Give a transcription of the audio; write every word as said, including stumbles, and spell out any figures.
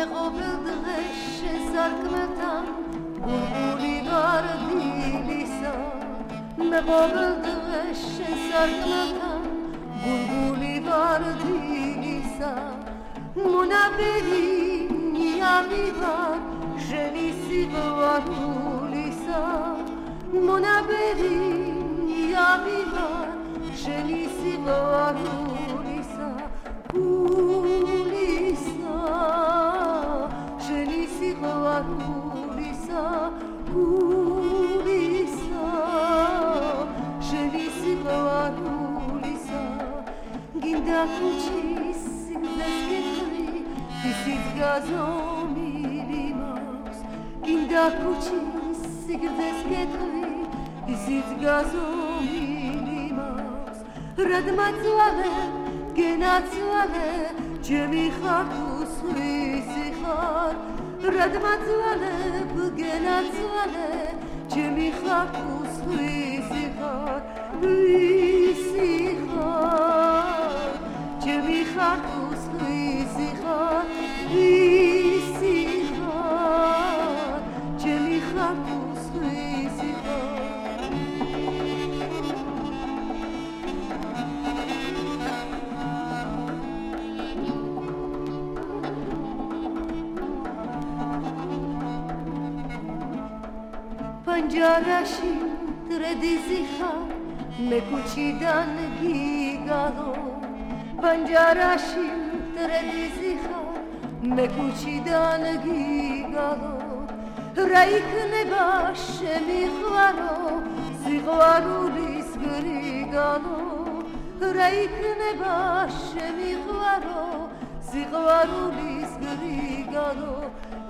მეყოվել დღეს შესარქმევთან გულგული გარდილისა მეყოվել დღეს შესარქმევთან გულგული გარდილისა მონაბერი ნიამივარ შენი სიყვარულისა მონაბერი ნიამივარ შენი სიყვარულისა გულისა შენი სიყვარულისა გულისა შენი სიყვარულისა გინდა ქუჩის სიგრძეს კითხავი ისიც გაზომილი მაქვს გინდა ქუჩის სიგრძეს კითხავი ისიც გაზომილი მაქვს რად მაწვალე გენაცვალე ჩემი ხარ თუ სხვისი ხარ რად მაწვალებ გენაცვალე ჩემი ხარ თუ სხვისი ხარ ვისი ხარ ჩემი ხარ თუ სხვისი ხარ ვისი ხარ ჩემი ხარ თუ სხვისი ხარ პანჯარაში დრედიზი ხარ მე ქუჩიდან გიგალო პანჯარაში დრედიზი ხარ მე ქუჩიდან გიგალო რა იქნება შემიყვარო სიყვარულის გრიგალო რა იქნება შემიყვარო სიყვარულის გრიგალო